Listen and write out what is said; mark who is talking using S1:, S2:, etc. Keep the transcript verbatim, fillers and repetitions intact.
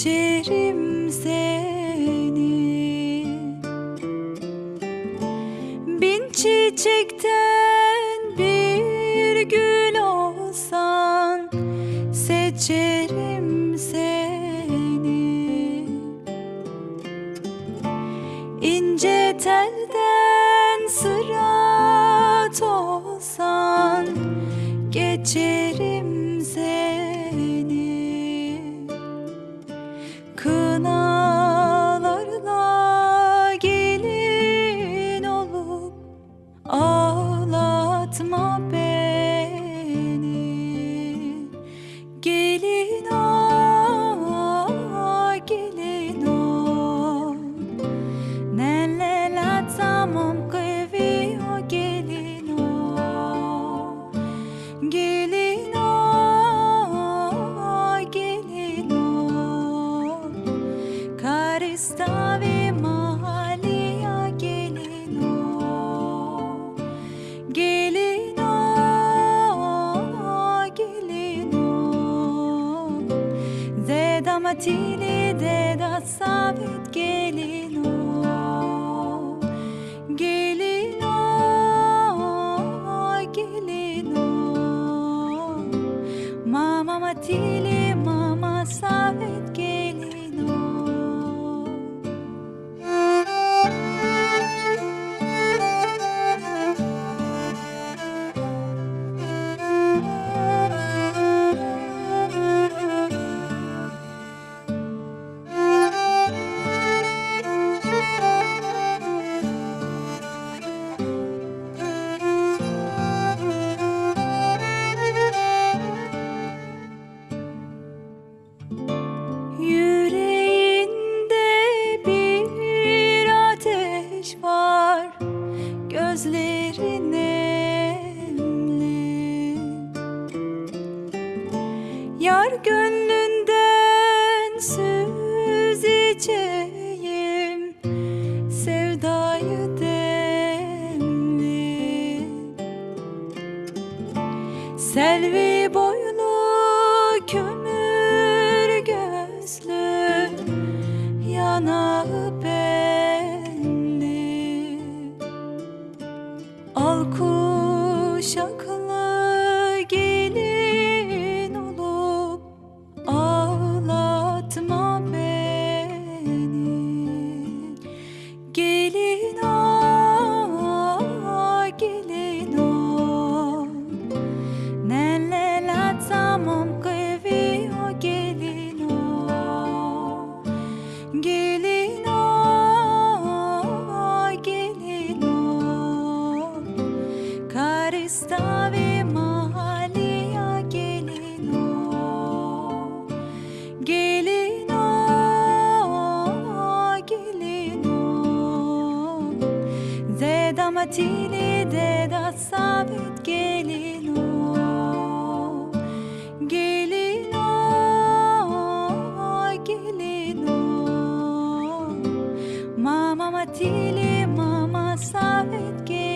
S1: geçerim seni. Bin çiçekten bir gül olsan seçerim seni. İnce telden sırat olsan geçerim seni. Kınalarla gelin olup ağlatma beni. Gelin ol, gelin ol, neler tamam kıyıyor. Gelin ol, gelin ol, gelin ol, Karistavi mahalia. Gelin ol, gelin ol, gelin ol, Zeda matili zeda sabit. Gelin ol, gelin ol, gelin ol, mama matili mama sabit. Gelin ol. Yüreğinde bir ateş var, gözlerin nemli. Yar gönlünden söz içeyim, sevdayı demli. Selvi boylu kömür gözlü, yanağı benli. Al kuşaklı gelin olup ağlatma beni. Gelin ol, gelin ol, neler tamam kıyıyor. Gelin ol, gelin ol, gelin ol, Karistavi mahalia. Gelin ol, gelin ol, gelin ol, Zeda matili zeda sabit. Gelin ol, gelin ol, gelin ol, mama matili mama sabit. Gelin